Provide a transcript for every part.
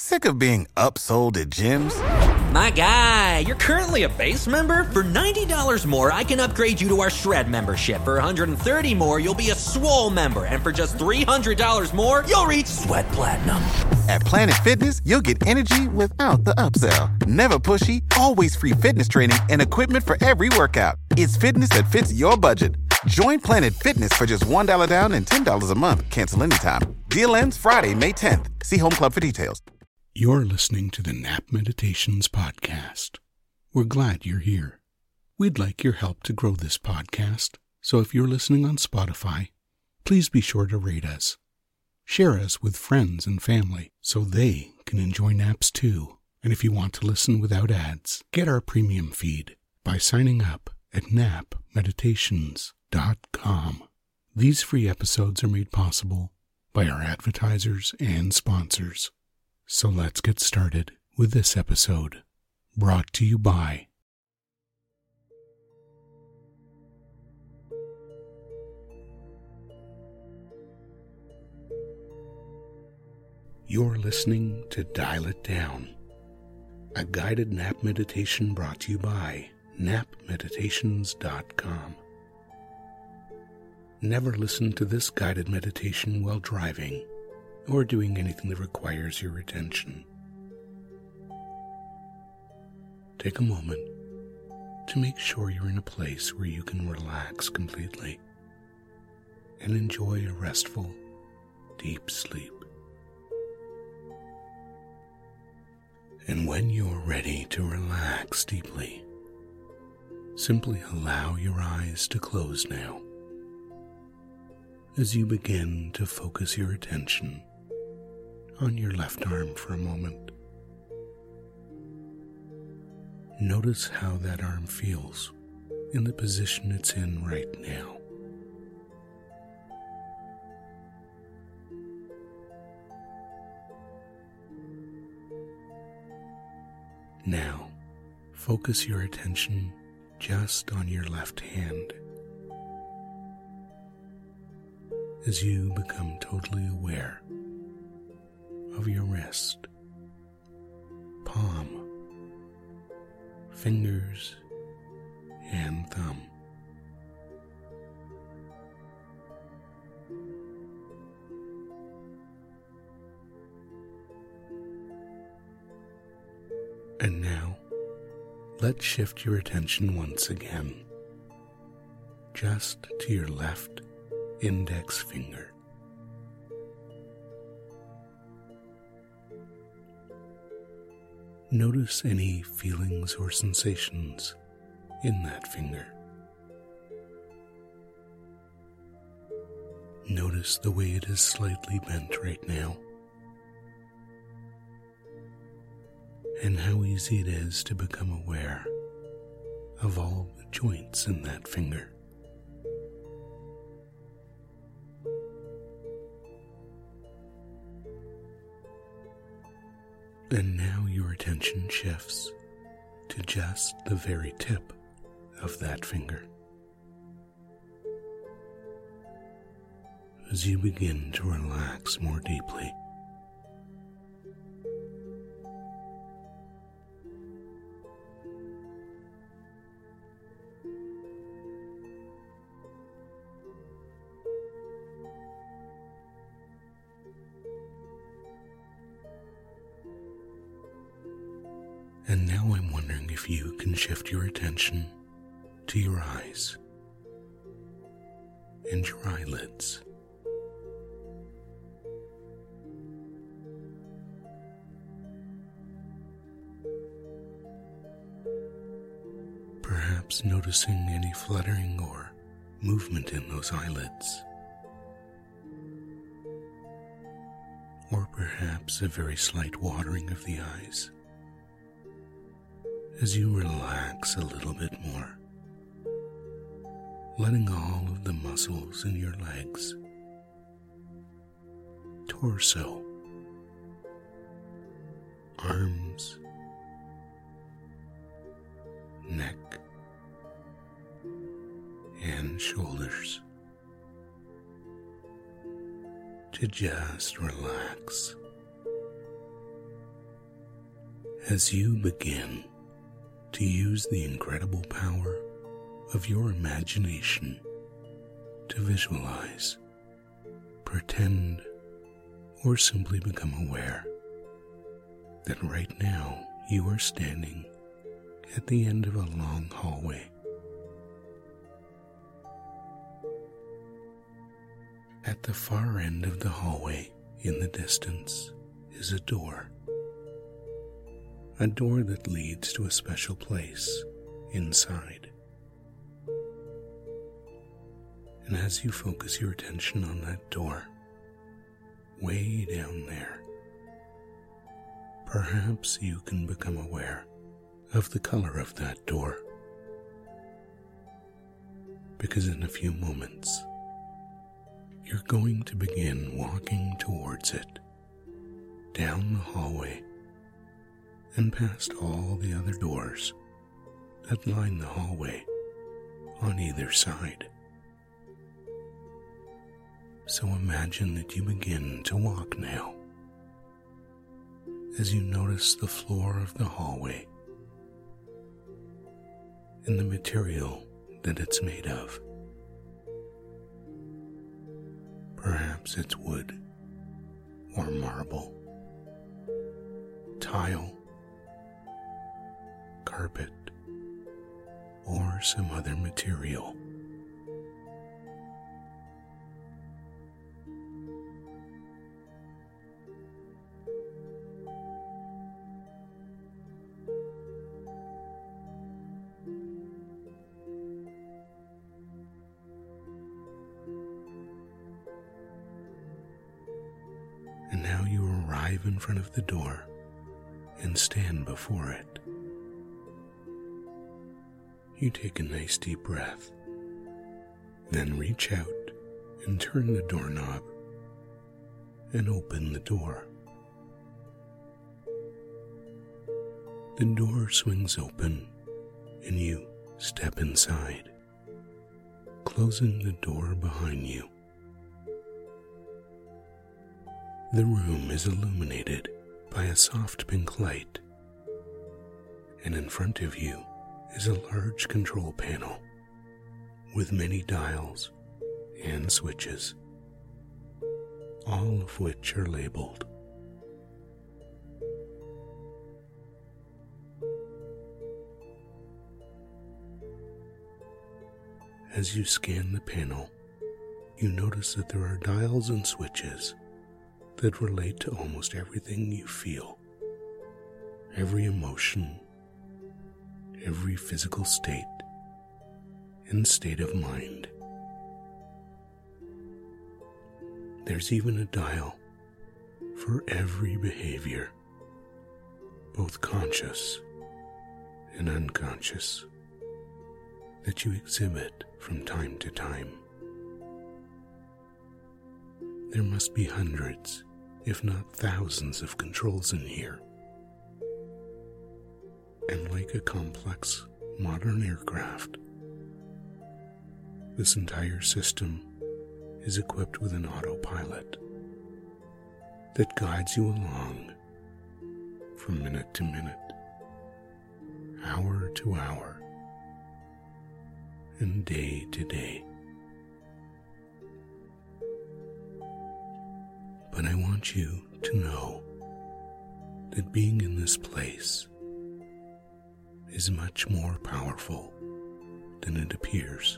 Sick of being upsold at gyms? My guy, you're currently a base member? For $90 more, I can upgrade you to our Shred membership. For $130 more, you'll be a Swole member. And for just $300 more, you'll reach Sweat Platinum. At Planet Fitness, you'll get energy without the upsell. Never pushy, always free fitness training and equipment for every workout. It's fitness that fits your budget. Join Planet Fitness for just $1 down and $10 a month. Cancel anytime. Deal ends Friday, May 10th. See Home Club for details. You're listening to the Nap Meditations podcast. We're glad you're here. We'd like your help to grow this podcast, so if you're listening on Spotify, please be sure to rate us. Share us with friends and family so they can enjoy naps too. And if you want to listen without ads, get our premium feed by signing up at napmeditations.com. These free episodes are made possible by our advertisers and sponsors. So let's get started with this episode, brought to you by You're listening to Dial It Down, a guided nap meditation brought to you by napmeditations.com. Never listen to this guided meditation while driving or doing anything that requires your attention. Take a moment to make sure you're in a place where you can relax completely and enjoy a restful, deep sleep. And when you're ready to relax deeply, simply allow your eyes to close now as you begin to focus your attention on your left arm for a moment. Notice how that arm feels in the position it's in right now. Now, focus your attention just on your left hand as you become totally aware of your wrist, palm, fingers, and thumb. And now, let's shift your attention once again, just to your left index finger. Notice any feelings or sensations in that finger. Notice the way it is slightly bent right now, and how easy it is to become aware of all the joints in that finger. And now your attention shifts to just the very tip of that finger as you begin to relax more deeply. And now I'm wondering if you can shift your attention to your eyes and your eyelids. Perhaps noticing any fluttering or movement in those eyelids. Or perhaps a very slight watering of the eyes as you relax a little bit more, letting all of the muscles in your legs, torso, arms, neck, and shoulders to just relax as you begin to use the incredible power of your imagination to visualize, pretend, or simply become aware that right now you are standing at the end of a long hallway. At the far end of the hallway in the distance is a door that leads to a special place inside. And as you focus your attention on that door, way down there, perhaps you can become aware of the color of that door. Because in a few moments, you're going to begin walking towards it, down the hallway, and past all the other doors that line the hallway on either side. So imagine that you begin to walk now, as you notice the floor of the hallway and the material that it's made of. Perhaps it's wood or marble, tile, carpet, or some other material. And now you arrive in front of the door and stand before it. You take a nice deep breath, then reach out and turn the doorknob and open the door. The door swings open and you step inside, closing the door behind you. The room is illuminated by a soft pink light, and in front of you is a large control panel with many dials and switches, all of which are labeled. As you scan the panel, you notice that there are dials and switches that relate to almost everything you feel, every emotion, every physical state and state of mind. There's even a dial for every behavior, both conscious and unconscious, that you exhibit from time to time. There must be hundreds, if not thousands, of controls in here. And like a complex modern aircraft, this entire system is equipped with an autopilot that guides you along from minute to minute, hour to hour, and day to day. But I want you to know that being in this place is much more powerful than it appears,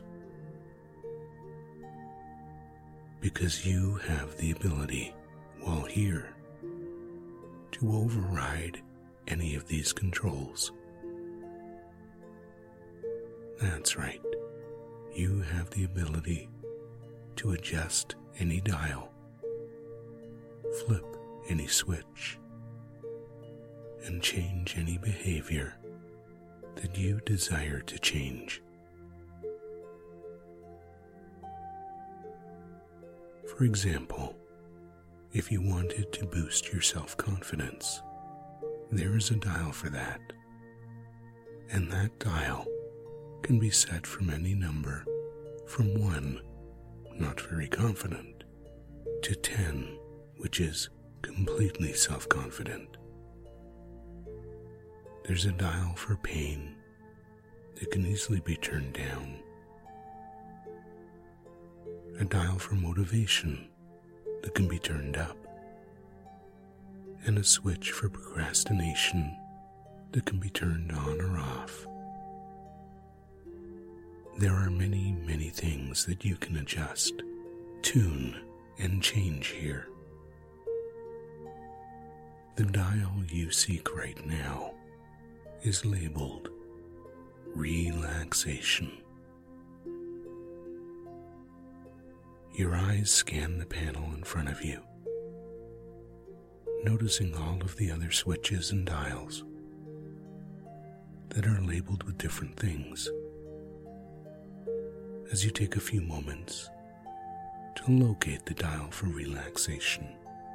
because you have the ability, while here, to override any of these controls. That's right, you have the ability to adjust any dial, flip any switch, and change any behavior that you desire to change. For example, if you wanted to boost your self-confidence, there is a dial for that, and that dial can be set from any number from 1, not very confident, to 10, which is completely self-confident. There's a dial for pain that can easily be turned down, a dial for motivation that can be turned up, and a switch for procrastination that can be turned on or off. There are many, many things that you can adjust, tune, and change here. The dial you seek right now is labeled relaxation. Your eyes scan the panel in front of you, noticing all of the other switches and dials that are labeled with different things, as you take a few moments to locate the dial for relaxation.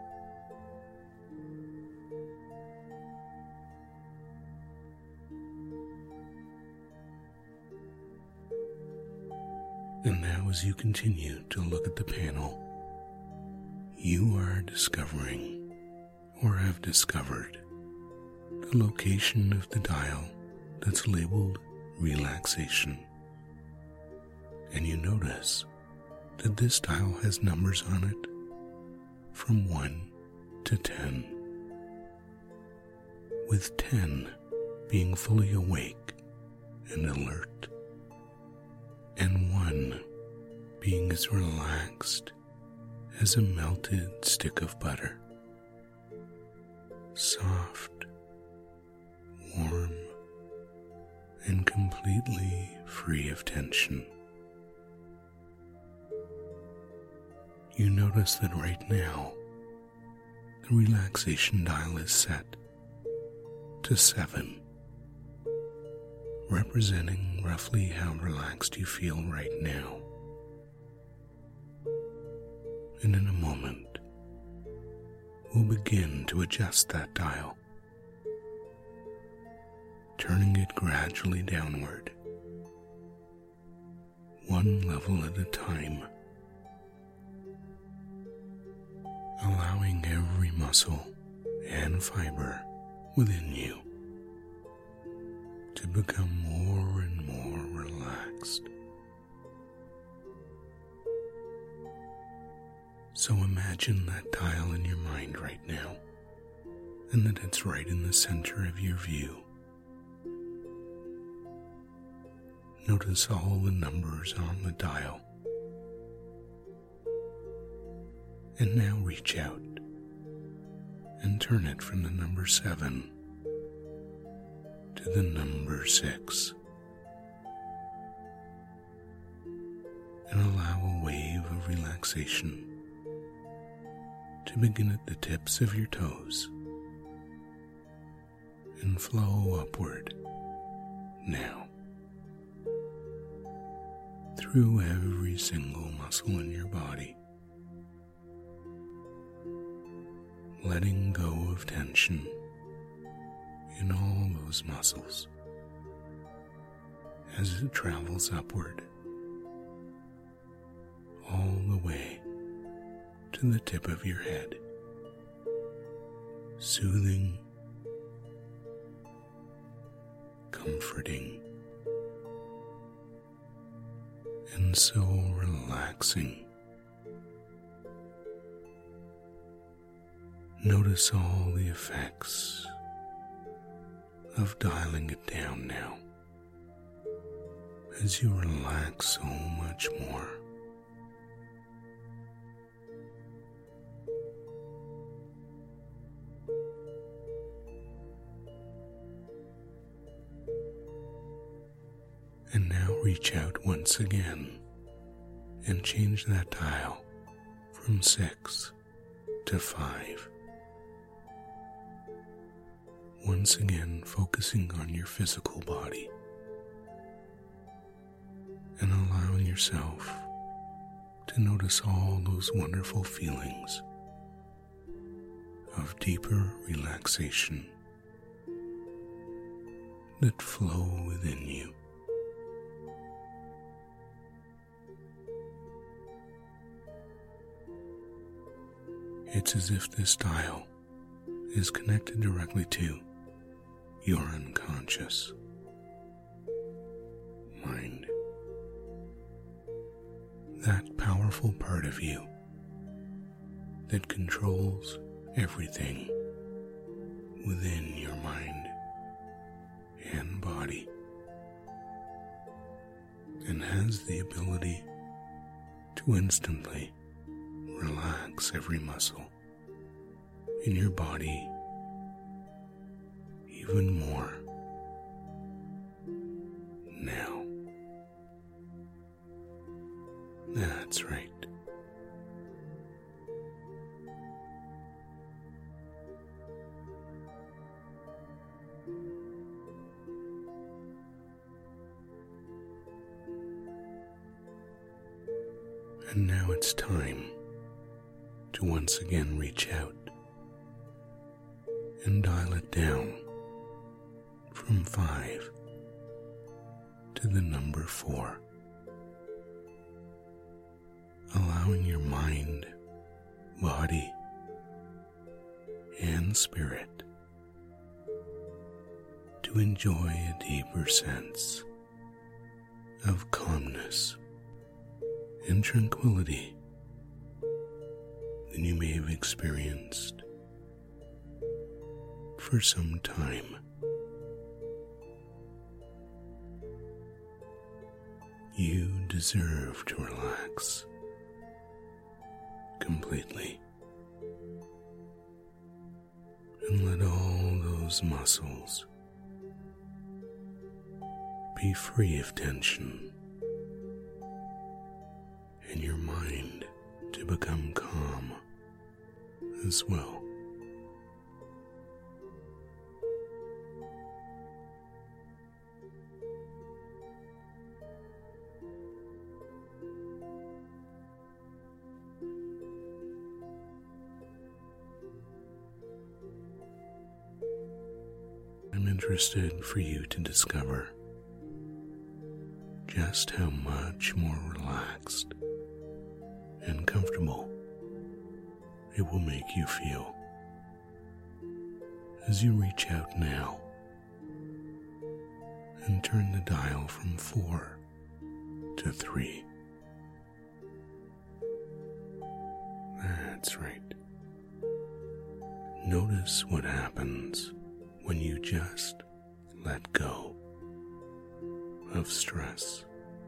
And now, as you continue to look at the panel, you are discovering, or have discovered, the location of the dial that's labeled relaxation. And you notice that this dial has numbers on it from 1 to 10, with 10 being fully awake and alert, and 1 being as relaxed as a melted stick of butter, soft, warm, and completely free of tension. You notice that right now, the relaxation dial is set to 7, representing roughly how relaxed you feel right now. And in a moment, we'll begin to adjust that dial, turning it gradually downward, one level at a time, allowing every muscle and fiber within you to become more and more relaxed. So imagine that dial in your mind right now, and that it's right in the center of your view. Notice all the numbers on the dial. And now reach out and turn it from the number 7 to the number 6. And allow a wave of relaxation to begin at the tips of your toes and flow upward now through every single muscle in your body, letting go of tension in all those muscles as it travels upward all the way to the tip of your head, soothing, comforting, and so relaxing. Notice all the effects of dialing it down now as you relax so much more. And now reach out once again and change that dial from 6 to 5. Once again focusing on your physical body and allowing yourself to notice all those wonderful feelings of deeper relaxation that flow within you. It's as if this dial is connected directly to your unconscious mind. That powerful part of you that controls everything within your mind and body, and has the ability to instantly relax every muscle in your body even more now. That's right. And now it's time to once again reach out and dial it down from 5 to the number 4, allowing your mind, body, and spirit to enjoy a deeper sense of calmness and tranquility than you may have experienced for some time. You deserve to relax completely and let all those muscles be free of tension, and your mind to become calm as well. I'm interested for you to discover just how much more relaxed and comfortable it will make you feel as you reach out now and turn the dial from 4 to 3. That's right. Notice what happens when you just let go of stress.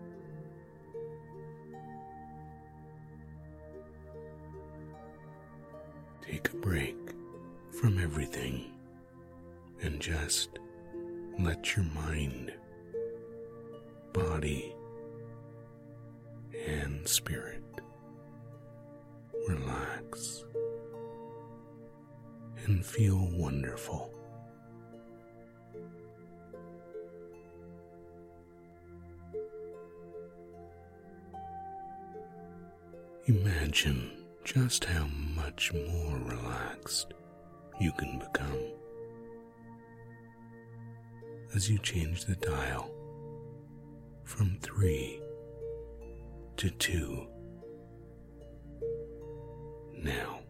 Take a break from everything and just let your mind, body, and spirit relax and feel wonderful. Imagine just how much more relaxed you can become as you change the dial from 3 to 2. Now,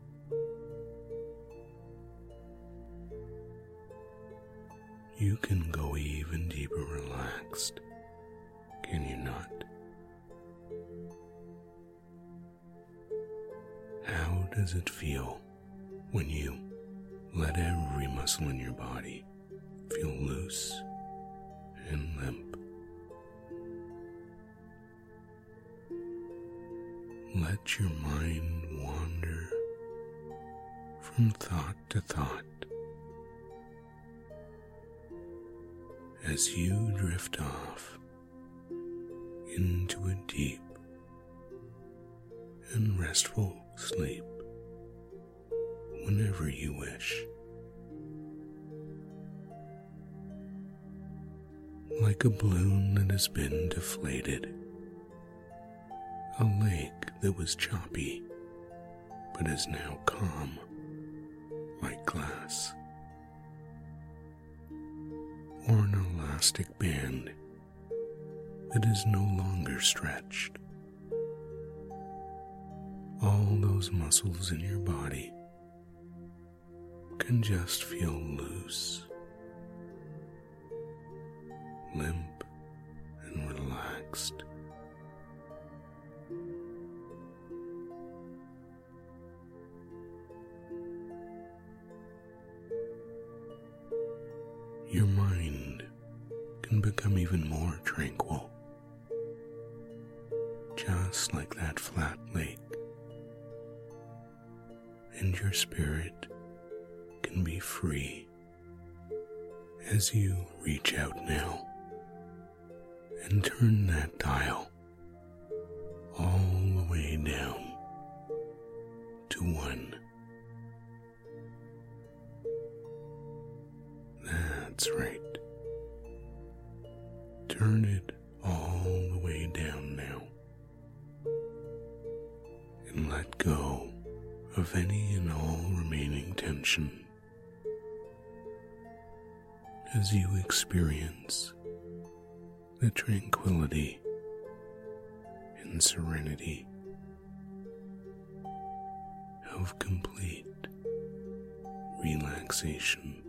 you can go even deeper relaxed, can you not? How does it feel when you let every muscle in your body feel loose and limp? Let your mind wander from thought to thought as you drift off into a deep and restful sleep whenever you wish. Like a balloon that has been deflated, a lake that was choppy but is now calm like glass, or an elastic band that is no longer stretched. All those muscles in your body can just feel loose limp and relaxed. Your mind can become even more tranquil, just like that flat lake, and your spirit can be free as you reach out now and turn that dial all the way down to 1. That's right. Turn it all the way down now and let go of any and all remaining tension as you experience the tranquility and serenity of complete relaxation.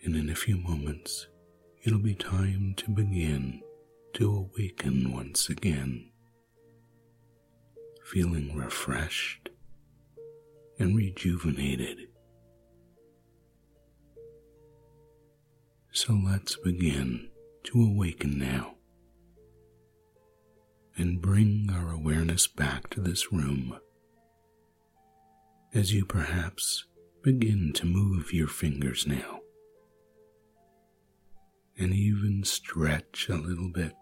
And in a few moments, it'll be time to begin to awaken once again, feeling refreshed and rejuvenated. So let's begin to awaken now and bring our awareness back to this room as you perhaps begin to move your fingers now and even stretch a little bit,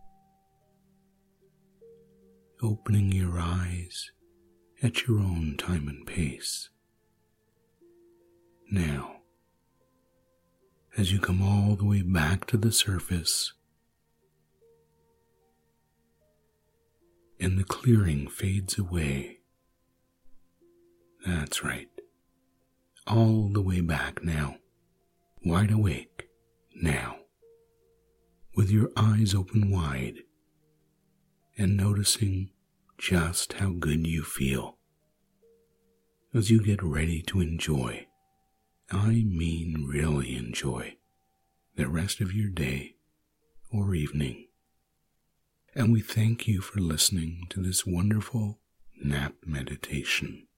opening your eyes at your own time and pace. Now, as you come all the way back to the surface and the clearing fades away, that's right, all the way back now, wide awake now, with your eyes open wide and noticing just how good you feel as you get ready to enjoy, I mean really enjoy, the rest of your day or evening. And we thank you for listening to this wonderful nap meditation.